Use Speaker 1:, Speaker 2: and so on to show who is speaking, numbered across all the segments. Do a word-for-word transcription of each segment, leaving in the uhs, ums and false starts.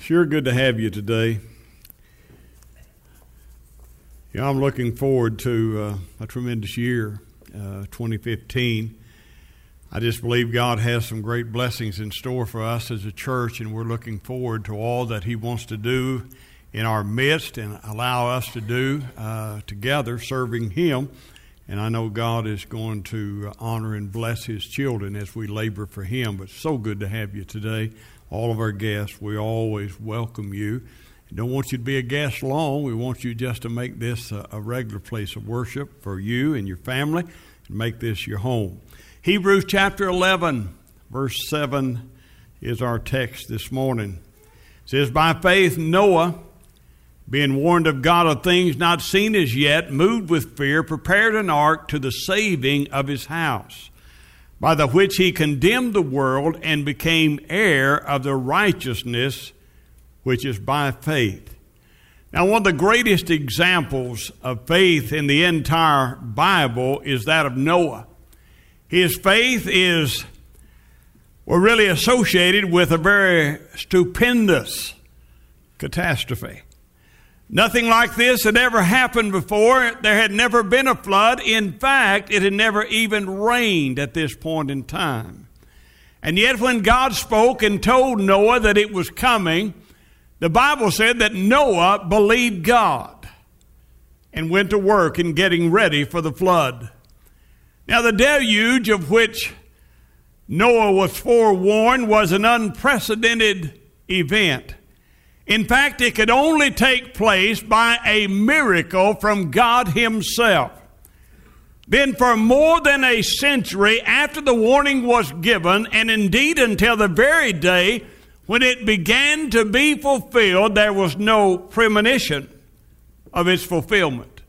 Speaker 1: Sure good to have you today. Yeah, I'm looking forward to uh, a tremendous year, uh, twenty fifteen. I just believe God has some great blessings in store for us as a church, and we're looking forward to all that He wants to do in our midst and allow us to do uh, together, serving Him. And I know God is going to honor and bless His children as we labor for Him. But so good to have you today. All of our guests, we always welcome you. We don't want you to be a guest long. We want you just to make this a, a regular place of worship for you and your family, and make this your home. Hebrews chapter eleven, verse seven is our text this morning. It says, "By faith Noah, being warned of God of things not seen as yet, moved with fear, prepared an ark to the saving of his house, by the which he condemned the world and became heir of the righteousness which is by faith." Now, one of the greatest examples of faith in the entire Bible is that of Noah. His faith is well, really associated with a very stupendous catastrophe. Nothing like this had ever happened before. There had never been a flood. In fact, it had never even rained at this point in time. And yet when God spoke and told Noah that it was coming, the Bible said that Noah believed God and went to work in getting ready for the flood. Now, the deluge of which Noah was forewarned was an unprecedented event. In fact, it could only take place by a miracle from God Himself. Then for more than a century after the warning was given, and indeed until the very day when it began to be fulfilled, there was no premonition of its fulfillment.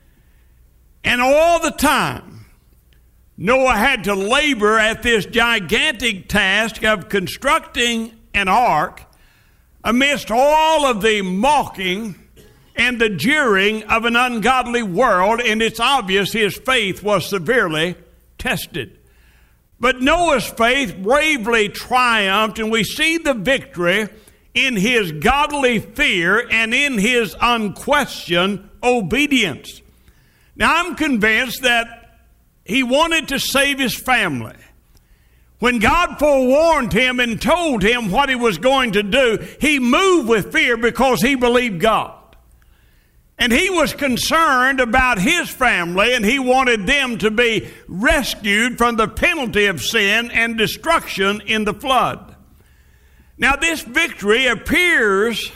Speaker 1: And all the time, Noah had to labor at this gigantic task of constructing an ark amidst all of the mocking and the jeering of an ungodly world, and it's obvious his faith was severely tested. But Noah's faith bravely triumphed, and we see the victory in his godly fear and in his unquestioned obedience. Now, I'm convinced that he wanted to save his family. When God forewarned him and told him what He was going to do, he moved with fear because he believed God. And he was concerned about his family, and he wanted them to be rescued from the penalty of sin and destruction in the flood. Now, this victory appears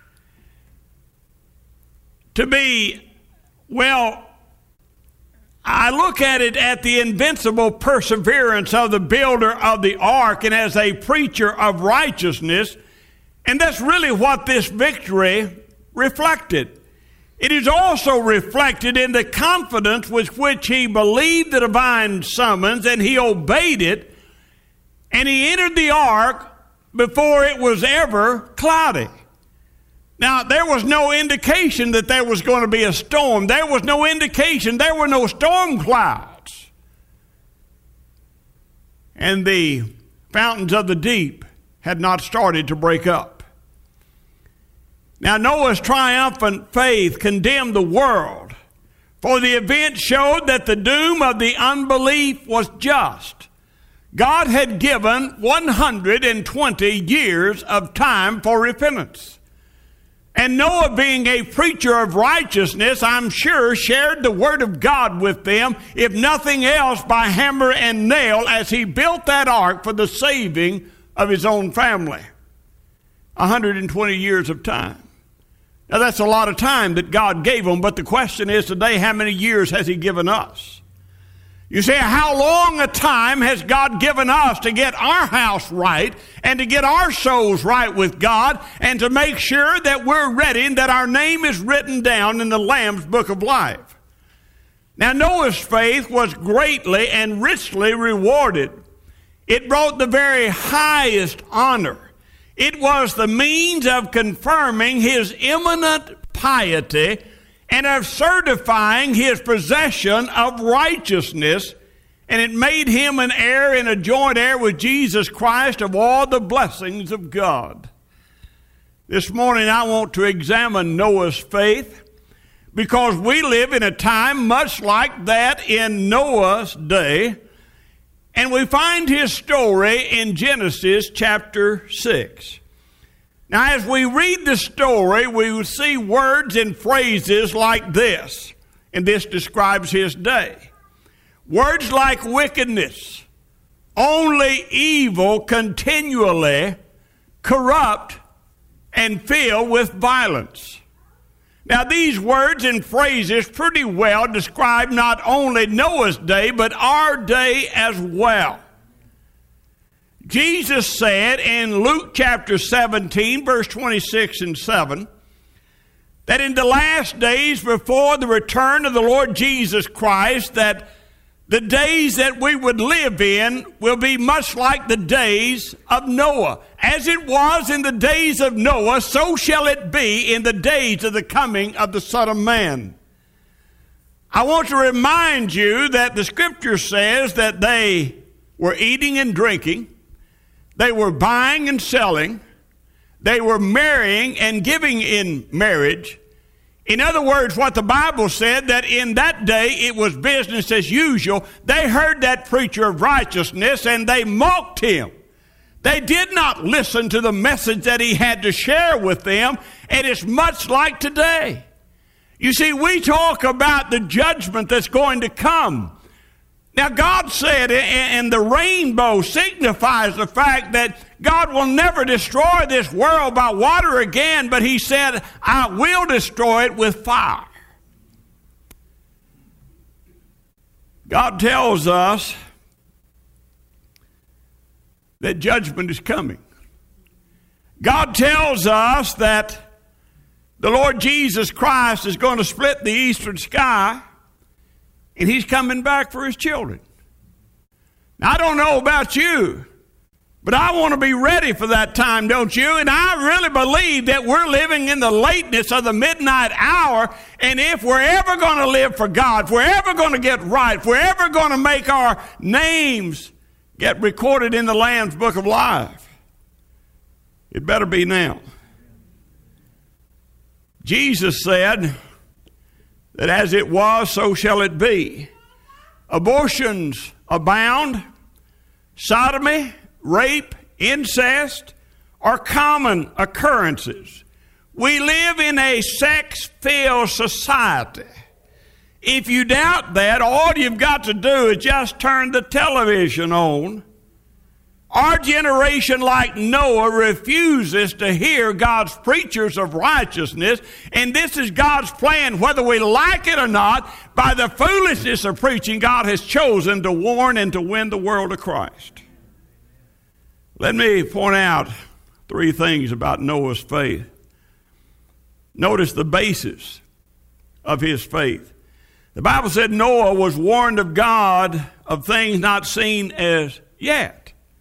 Speaker 1: to be, well, I look at it at the invincible perseverance of the builder of the ark and as a preacher of righteousness, and that's really what this victory reflected. It is also reflected in the confidence with which he believed the divine summons and he obeyed it, and he entered the ark before it was ever cloudy. Now, there was no indication that there was going to be a storm. There was no indication. There were no storm clouds. And the fountains of the deep had not started to break up. Now, Noah's triumphant faith condemned the world, for the event showed that the doom of the unbelief was just. God had given one hundred twenty years of time for repentance. And Noah, being a preacher of righteousness, I'm sure shared the word of God with them, if nothing else by hammer and nail, as he built that ark for the saving of his own family. one hundred twenty years of time. Now, that's a lot of time that God gave them, but the question is today, how many years has He given us? You say, how long a time has God given us to get our house right and to get our souls right with God and to make sure that we're ready and that our name is written down in the Lamb's book of life? Now, Noah's faith was greatly and richly rewarded. It brought the very highest honor. It was the means of confirming his eminent piety and of certifying his possession of righteousness, and it made him an heir and a joint heir with Jesus Christ of all the blessings of God. This morning I want to examine Noah's faith, because we live in a time much like that in Noah's day, and we find his story in Genesis chapter six. Now, as we read the story, we will see words and phrases like this, and this describes his day. Words like wickedness, only evil, continually, corrupt, and filled with violence. Now, these words and phrases pretty well describe not only Noah's day, but our day as well. Jesus said in Luke chapter seventeen, verse twenty-six and seven, that in the last days before the return of the Lord Jesus Christ, that the days that we would live in will be much like the days of Noah. As it was in the days of Noah, so shall it be in the days of the coming of the Son of Man. I want to remind you that the Scripture says that they were eating and drinking, they were buying and selling, they were marrying and giving in marriage. In other words, what the Bible said, that in that day it was business as usual. They heard that preacher of righteousness and they mocked him. They did not listen to the message that he had to share with them, and it's much like today. You see, we talk about the judgment that's going to come. Now, God said, and the rainbow signifies the fact that God will never destroy this world by water again, but he said, I will destroy it with fire. God tells us that judgment is coming. God tells us that the Lord Jesus Christ is going to split the eastern sky, and he's coming back for his children. Now, I don't know about you, but I want to be ready for that time, don't you? And I really believe that we're living in the lateness of the midnight hour, and if we're ever going to live for God, if we're ever going to get right, if we're ever going to make our names get recorded in the Lamb's Book of Life, it better be now. Jesus said that as it was, so shall it be. Abortions abound. Sodomy, rape, incest are common occurrences. We live in a sex-filled society. If you doubt that, all you've got to do is just turn the television on. Our generation, like Noah, refuses to hear God's preachers of righteousness, and this is God's plan, whether we like it or not. By the foolishness of preaching, God has chosen to warn and to win the world to Christ. Let me point out three things about Noah's faith. Notice the basis of his faith. The Bible said Noah was warned of God of things not seen as yet.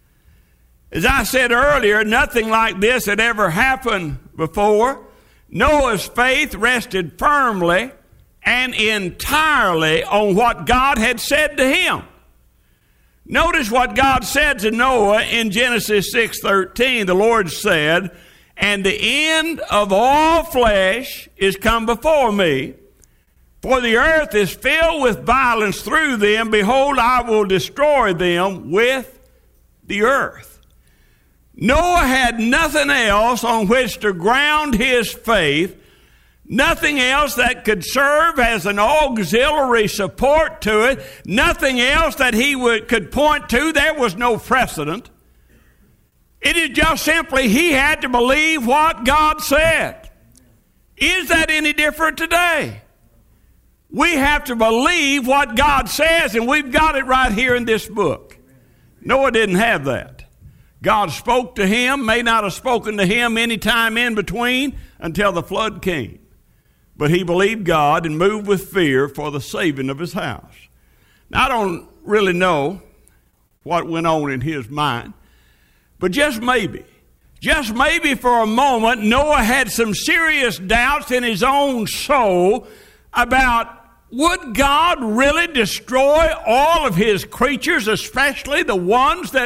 Speaker 1: As I said earlier, nothing like this had ever happened before. Noah's faith rested firmly and entirely on what God had said to him. Notice what God said to Noah in Genesis six thirteen. The Lord said, "And the end of all flesh is come before me, for the earth is filled with violence through them. Behold, I will destroy them with the earth." Noah had nothing else on which to ground his faith, nothing else that could serve as an auxiliary support to it, nothing else that he would, could point to. There was no precedent. It is just simply he had to believe what God said. Is that any different today? We have to believe what God says, and we've got it right here in this book. Noah didn't have that. God spoke to him, may not have spoken to him any time in between until the flood came. But he believed God and moved with fear for the saving of his house. Now, I don't really know what went on in his mind, but just maybe, just maybe for a moment, Noah had some serious doubts in his own soul about, would God really destroy all of his creatures, especially the ones that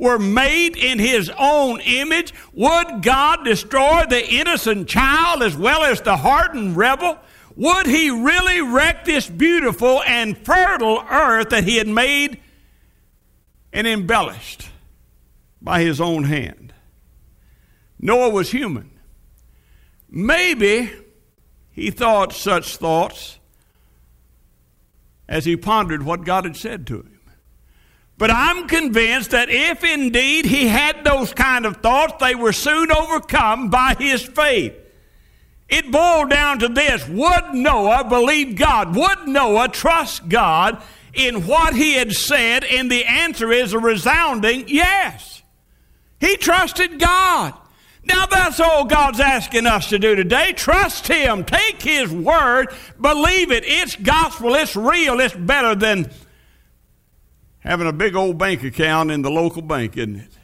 Speaker 1: were made in his own image, would God destroy the innocent child as well as the hardened rebel? Would he really wreck this beautiful and fertile earth that he had made and embellished by his own hand? Noah was human. Maybe he thought such thoughts as he pondered what God had said to him. But I'm convinced that if indeed he had those kind of thoughts, they were soon overcome by his faith. It boiled down to this: would Noah believe God? Would Noah trust God in what he had said? And the answer is a resounding yes. He trusted God. Now that's all God's asking us to do today. Trust him. Take his word. Believe it. It's gospel. It's real. It's better than having a big old bank account in the local bank, isn't it?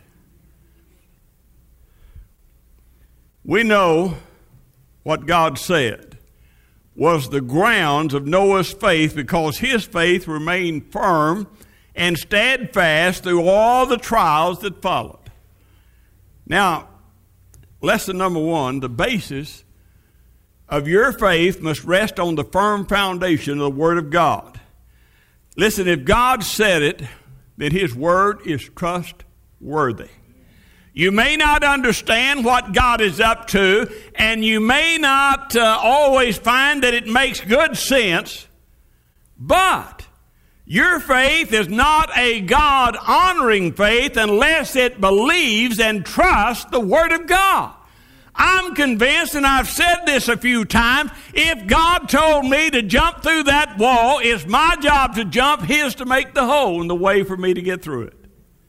Speaker 1: We know what God said was the grounds of Noah's faith, because his faith remained firm and steadfast through all the trials that followed. Now, lesson number one, the basis of your faith must rest on the firm foundation of the Word of God. Listen, if God said it, then his word is trustworthy. You may not understand what God is up to, and you may not uh, always find that it makes good sense, but your faith is not a God-honoring faith unless it believes and trusts the Word of God. I'm convinced, and I've said this a few times, if God told me to jump through that wall, it's my job to jump, his to make the hole in the way for me to get through it.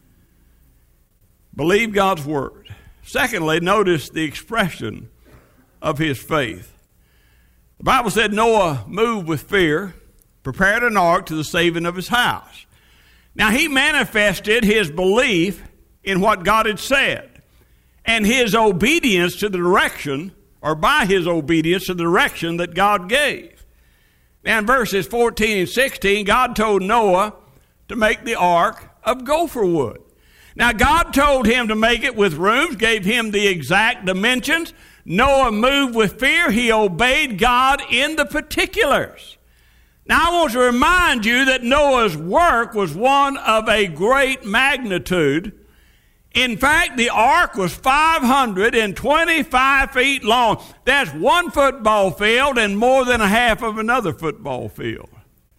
Speaker 1: Believe God's word. Secondly, notice the expression of his faith. The Bible said Noah moved with fear, prepared an ark to the saving of his house. Now he manifested his belief in what God had said, and his obedience to the direction, or by his obedience to the direction that God gave. Now in verses fourteen and sixteen, God told Noah to make the ark of gopher wood. Now God told him to make it with rooms, gave him the exact dimensions. Noah moved with fear. He obeyed God in the particulars. Now I want to remind you that Noah's work was one of a great magnitude. In fact, the ark was five hundred twenty-five feet long. That's one football field and more than a half of another football field.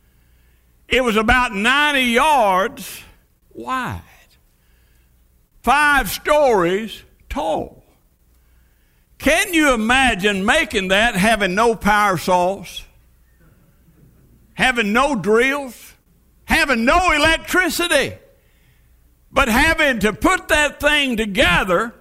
Speaker 1: It was about ninety yards wide, five stories tall. Can you imagine making that, having no power source, having no drills, having no electricity? But having to put that thing together,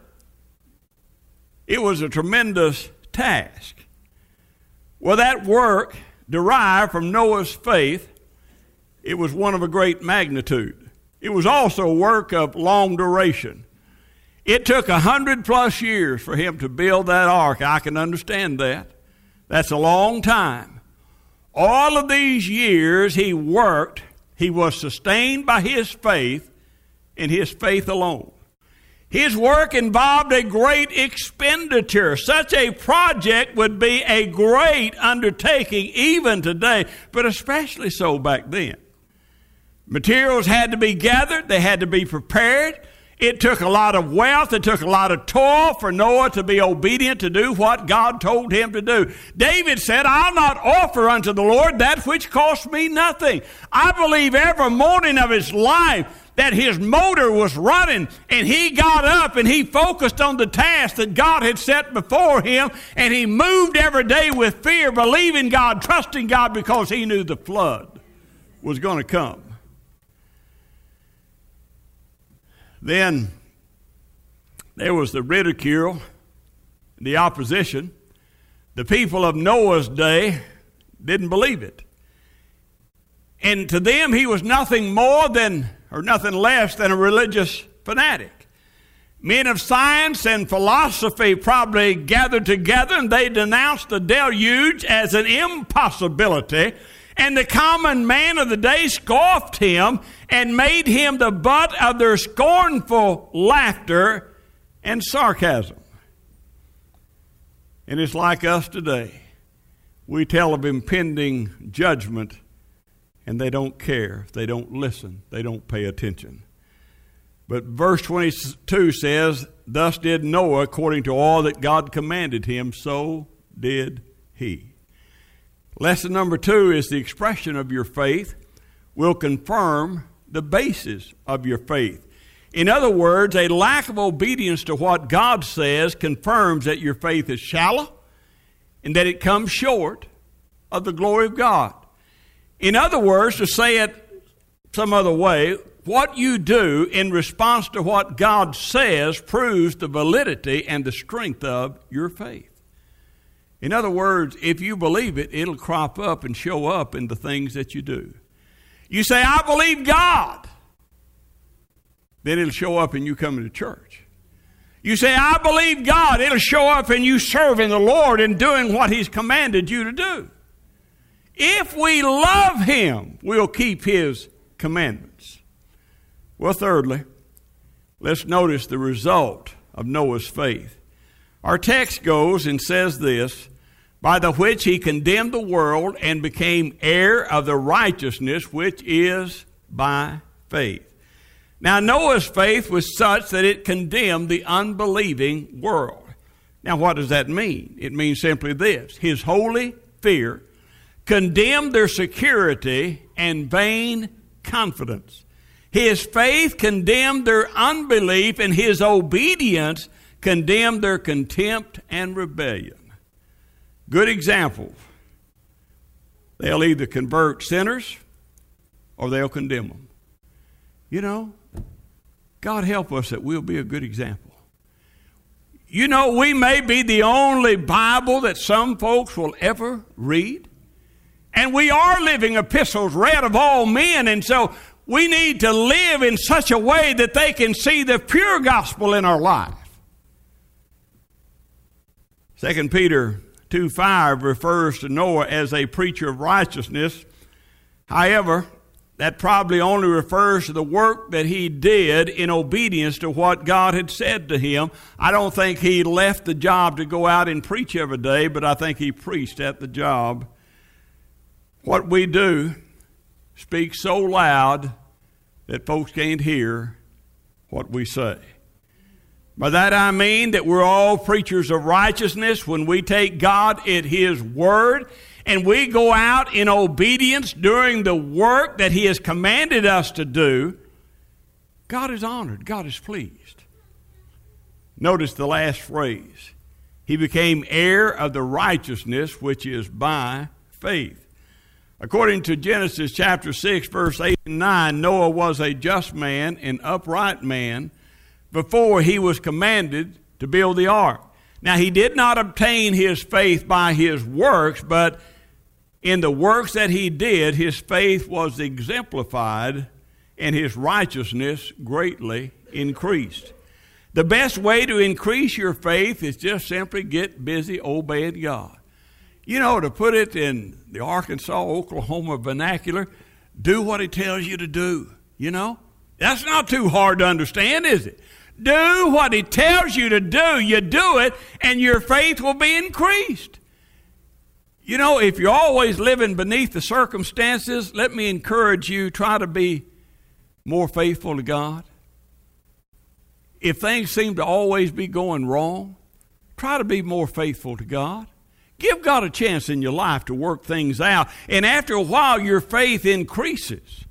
Speaker 1: it was a tremendous task. Well, that work derived from Noah's faith. It was one of a great magnitude. It was also a work of long duration. It took a hundred plus years for him to build that ark. I can understand that. That's a long time. All of these years he worked. He was sustained by his faith, and his faith alone. His work involved a great expenditure. Such a project would be a great undertaking even today, but especially so back then. Materials had to be gathered. They had to be prepared. It took a lot of wealth. It took a lot of toil for Noah to be obedient to do what God told him to do. David said, I'll not offer unto the Lord that which costs me nothing. I believe every morning of his life that his motor was running, and he got up and he focused on the task that God had set before him, and he moved every day with fear, believing God, trusting God, because he knew the flood was going to come. Then there was the ridicule, the opposition. The people of Noah's day didn't believe it. And to them, he was nothing more than, or nothing less than a religious fanatic. Men of science and philosophy probably gathered together, and they denounced the deluge as an impossibility. And the common man of the day scoffed him and made him the butt of their scornful laughter and sarcasm. And it's like us today. We tell of impending judgment, and they don't care. They don't listen. They don't pay attention. But verse twenty-two says, thus did Noah according to all that God commanded him, so did he. Lesson number two is the expression of your faith will confirm the basis of your faith. In other words, a lack of obedience to what God says confirms that your faith is shallow and that it comes short of the glory of God. In other words, to say it some other way, what you do in response to what God says proves the validity and the strength of your faith. In other words, if you believe it, it'll crop up and show up in the things that you do. You say, I believe God. Then it'll show up in you coming to church. You say, I believe God. It'll show up in you serving the Lord and doing what He's commanded you to do. If we love Him, we'll keep His commandments. Well, thirdly, let's notice the result of Noah's faith. Our text goes and says this, by the which he condemned the world and became heir of the righteousness which is by faith. Now, Noah's faith was such that it condemned the unbelieving world. Now, what does that mean? It means simply this. His holy fear condemned their security and vain confidence. His faith condemned their unbelief, and his obedience condemned their contempt and rebellion. Good example. They'll either convert sinners or they'll condemn them. You know, God help us that we'll be a good example. You know, we may be the only Bible that some folks will ever read. And we are living epistles read of all men. And so we need to live in such a way that they can see the pure gospel in our life. Second Peter two five refers to Noah as a preacher of righteousness. However, that probably only refers to the work that he did in obedience to what God had said to him. I don't think he left the job to go out and preach every day, but I think he preached at the job. What we do speaks so loud that folks can't hear what we say. By that I mean that we're all preachers of righteousness when we take God at His word and we go out in obedience doing the work that He has commanded us to do. God is honored. God is pleased. Notice the last phrase. He became heir of the righteousness which is by faith. According to Genesis chapter six, verse eight and nine, Noah was a just man, an upright man, before he was commanded to build the ark. Now, he did not obtain his faith by his works, but in the works that he did, his faith was exemplified and his righteousness greatly increased. The best way to increase your faith is just simply get busy obeying God. You know, to put it in the Arkansas, Oklahoma vernacular, do what He tells you to do, you know? That's not too hard to understand, is it? Do what He tells you to do. You do it, and your faith will be increased. You know, if you're always living beneath the circumstances, let me encourage you, try to be more faithful to God. If things seem to always be going wrong, try to be more faithful to God. Give God a chance in your life to work things out. And after a while, your faith increases.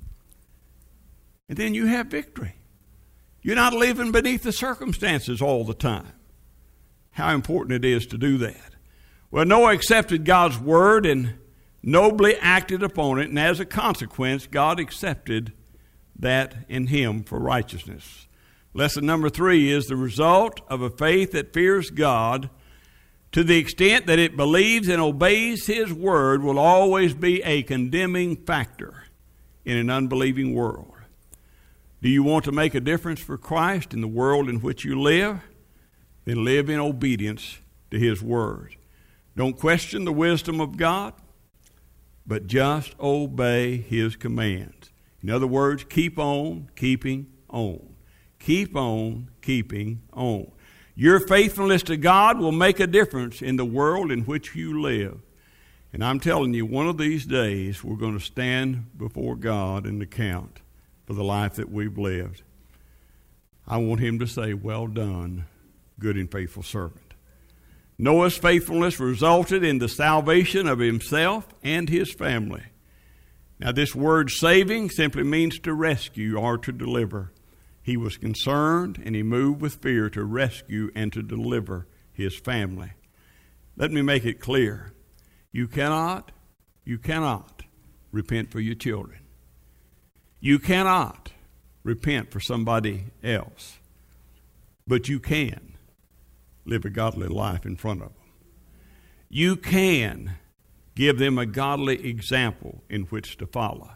Speaker 1: And then you have victory. You're not living beneath the circumstances all the time. How important it is to do that. Well, Noah accepted God's word and nobly acted upon it. And as a consequence, God accepted that in him for righteousness. Lesson number three is the result of a faith that fears God to the extent that it believes and obeys His word will always be a condemning factor in an unbelieving world. Do you want to make a difference for Christ in the world in which you live? Then live in obedience to His word. Don't question the wisdom of God. but just obey his commands. In other words, keep on keeping on. Keep on keeping on. Your faithfulness to God will make a difference in the world in which you live. And I'm telling you, one of these days we're going to stand before God and account for the life that we've lived. I want him to say, well done, good and faithful servant. Noah's faithfulness resulted in the salvation of himself and his family. Now, this word saving simply means to rescue or to deliver. He was concerned and he moved with fear to rescue and to deliver his family. Let me make it clear. You cannot, you cannot repent for your children. You cannot repent for somebody else. But you can live a godly life in front of them. You can give them a godly example in which to follow.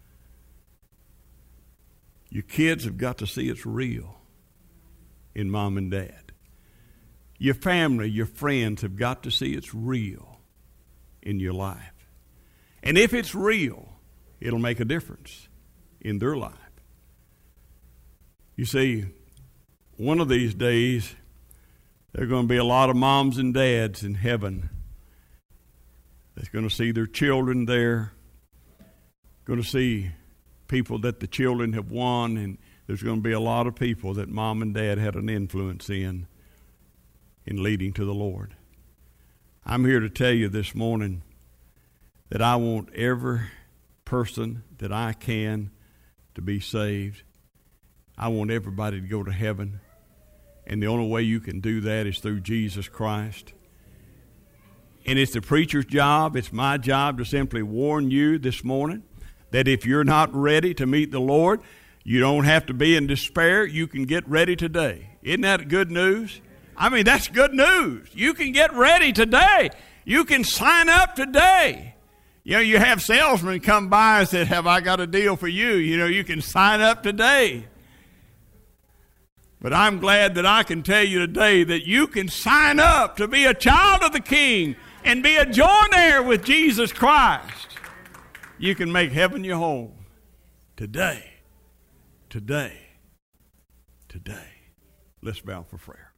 Speaker 1: Your kids have got to see it's real in mom and dad. Your family, your friends have got to see it's real in your life. And if it's real, it'll make a difference in their life. You see, one of these days, there are going to be a lot of moms and dads in heaven that's going to see their children there, going to see people that the children have won, and there's going to be a lot of people that mom and dad had an influence in, in leading to the Lord. I'm here to tell you this morning that I want every person that I can to be saved. I want everybody to go to heaven. And the only way you can do that is through Jesus Christ. And it's the preacher's job, it's my job to simply warn you this morning that if you're not ready to meet the Lord, you don't have to be in despair. You can get ready today. Isn't that good news? I mean, that's good news. You can get ready today. You can sign up today. You know, you have salesmen come by and say, have I got a deal for you? You know, you can sign up today. But I'm glad that I can tell you today that you can sign up to be a child of the King and be a joint heir with Jesus Christ. You can make heaven your home today, today, today. Let's bow for prayer.